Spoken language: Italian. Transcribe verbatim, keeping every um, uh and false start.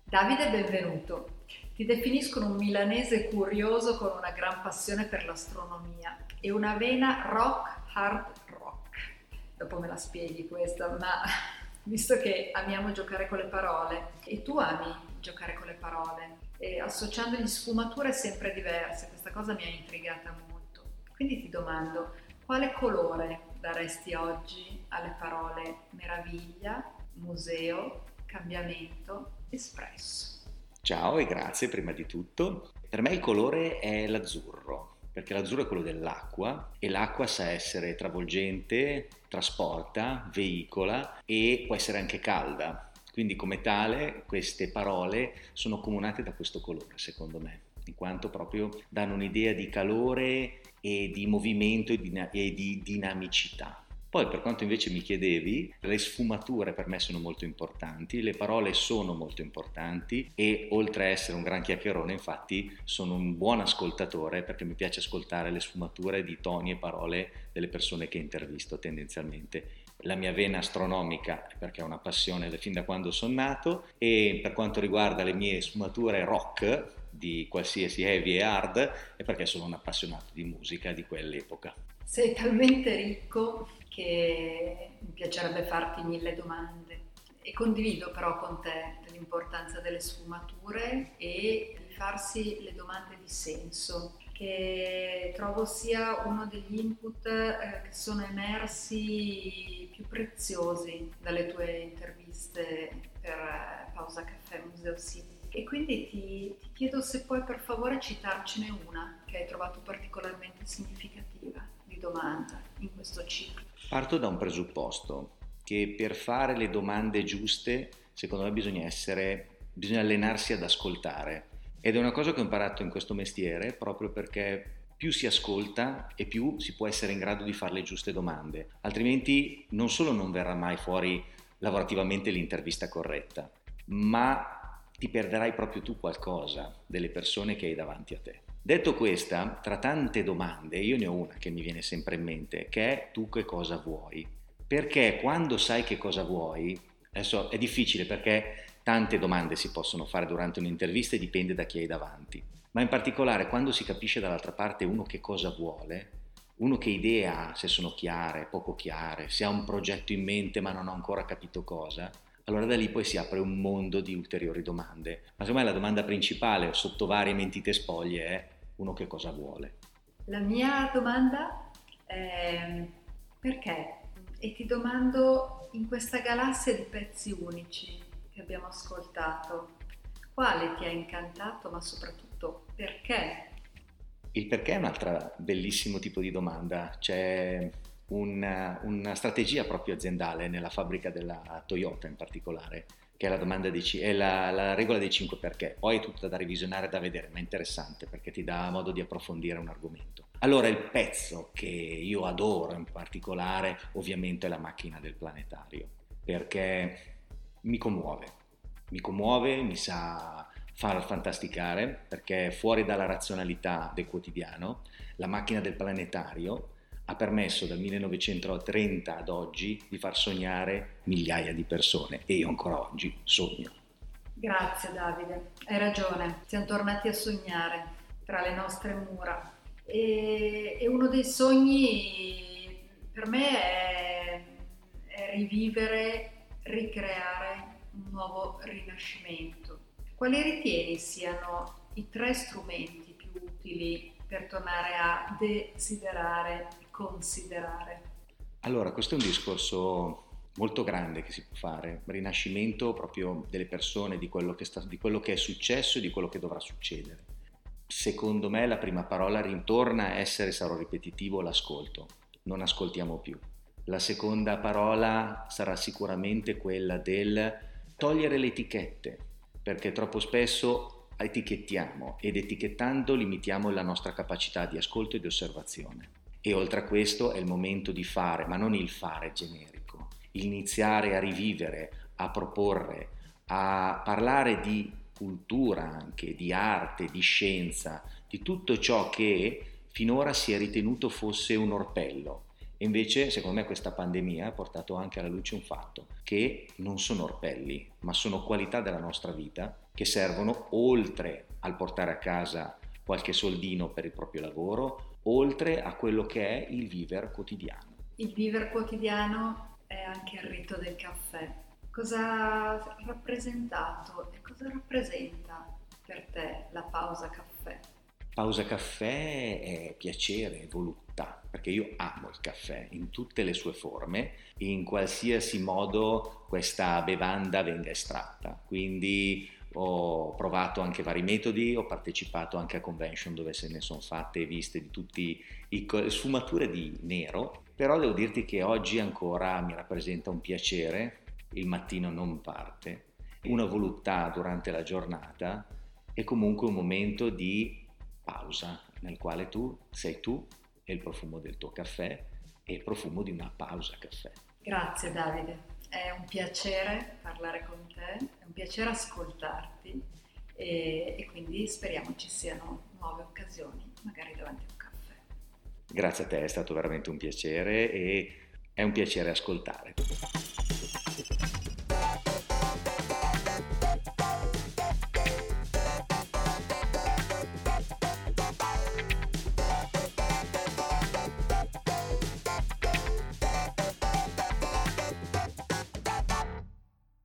Davide, benvenuto. Ti definiscono un milanese curioso con una gran passione per l'astronomia e una vena rock hard rock. Dopo me la spieghi questa, ma visto che amiamo giocare con le parole e tu ami giocare con le parole, e associandogli sfumature sempre diverse, questa cosa mi ha intrigata molto. Quindi ti domando, quale colore daresti oggi alle parole meraviglia, museo, cambiamento, espresso? Ciao e grazie prima di tutto. Per me il colore è l'azzurro, perché l'azzurro è quello dell'acqua e l'acqua sa essere travolgente, trasporta, veicola e può essere anche calda. Quindi come tale queste parole sono accomunate da questo colore, secondo me, in quanto proprio danno un'idea di calore e di movimento e di, e di dinamicità. Poi per quanto invece mi chiedevi, le sfumature per me sono molto importanti, le parole sono molto importanti e oltre a essere un gran chiacchierone, infatti sono un buon ascoltatore perché mi piace ascoltare le sfumature di toni e parole delle persone che intervisto tendenzialmente. La mia vena astronomica perché è una passione da fin da quando sono nato e per quanto riguarda le mie sfumature rock di qualsiasi heavy e hard è perché sono un appassionato di musica di quell'epoca. Sei talmente ricco che mi piacerebbe farti mille domande e condivido però con te l'importanza delle sfumature e di farsi le domande di senso, che trovo sia uno degli input eh, che sono emersi più preziosi dalle tue interviste per eh, Pausa Caffè Museo City. E quindi ti, ti chiedo se puoi per favore citarcene una che hai trovato particolarmente significativa di domanda in questo ciclo. Parto da un presupposto che per fare le domande giuste, secondo me bisogna essere, bisogna allenarsi ad ascoltare ed è una cosa che ho imparato in questo mestiere proprio perché più si ascolta e più si può essere in grado di fare le giuste domande, altrimenti non solo non verrà mai fuori lavorativamente l'intervista corretta, ma ti perderai proprio tu qualcosa delle persone che hai davanti a te. Detto questa, tra tante domande, io ne ho una che mi viene sempre in mente, che è tu che cosa vuoi? Perché quando sai che cosa vuoi, adesso è difficile perché tante domande si possono fare durante un'intervista e dipende da chi hai davanti, ma in particolare quando si capisce dall'altra parte uno che cosa vuole, uno che idee ha, se sono chiare, poco chiare, se ha un progetto in mente ma non ha ancora capito cosa, allora da lì poi si apre un mondo di ulteriori domande. Ma secondo me la domanda principale, sotto varie mentite spoglie, è uno che cosa vuole. La mia domanda è perché? E ti domando in questa galassia di pezzi unici che abbiamo ascoltato, quale ti ha incantato, ma soprattutto perché? Il perché è un altro bellissimo tipo di domanda. C'è una, una strategia proprio aziendale nella fabbrica della Toyota in particolare, che è la domanda di, è la, la regola dei cinque perché. Poi è tutta da revisionare e da vedere, ma è interessante perché ti dà modo di approfondire un argomento. Allora il pezzo che io adoro in particolare ovviamente è la macchina del planetario, perché mi commuove, mi commuove, mi sa far fantasticare, perché fuori dalla razionalità del quotidiano, la macchina del planetario ha permesso dal millenovecentotrenta ad oggi di far sognare migliaia di persone e io ancora oggi sogno. Grazie Davide, hai ragione, siamo tornati a sognare tra le nostre mura e, e uno dei sogni per me è, è rivivere, ricreare un nuovo rinascimento. Quali ritieni siano i tre strumenti più utili per tornare a desiderare e considerare? Allora, questo è un discorso molto grande che si può fare, rinascimento proprio delle persone, di quello che, sta, di quello che è successo e di quello che dovrà succedere. Secondo me la prima parola ritorna a essere, sarò ripetitivo, l'ascolto, non ascoltiamo più. La seconda parola sarà sicuramente quella del togliere le etichette, perché troppo spesso etichettiamo ed etichettando limitiamo la nostra capacità di ascolto e di osservazione. E oltre a questo è il momento di fare, ma non il fare generico, iniziare a rivivere, a proporre, a parlare di cultura anche, di arte, di scienza, di tutto ciò che finora si è ritenuto fosse un orpello. E invece, secondo me, questa pandemia ha portato anche alla luce un fatto, che non sono orpelli, ma sono qualità della nostra vita che servono oltre al portare a casa qualche soldino per il proprio lavoro, oltre a quello che è il vivere quotidiano. Il vivere quotidiano è anche il rito del caffè. Cosa ha rappresentato e cosa rappresenta per te la pausa caffè? Pausa caffè è piacere, è voluttà, perché io amo il caffè in tutte le sue forme, in qualsiasi modo questa bevanda venga estratta. Quindi ho provato anche vari metodi, ho partecipato anche a convention dove se ne sono fatte e viste di tutte le sfumature di nero, però devo dirti che oggi ancora mi rappresenta un piacere, il mattino non parte, una voluttà durante la giornata e comunque un momento di pausa nel quale tu sei tu e il profumo del tuo caffè e il profumo di una pausa caffè. Grazie Davide, è un piacere parlare con te, è un piacere ascoltarti e, e quindi speriamo ci siano nuove occasioni, magari davanti a un caffè. Grazie a te, è stato veramente un piacere e è un piacere ascoltare.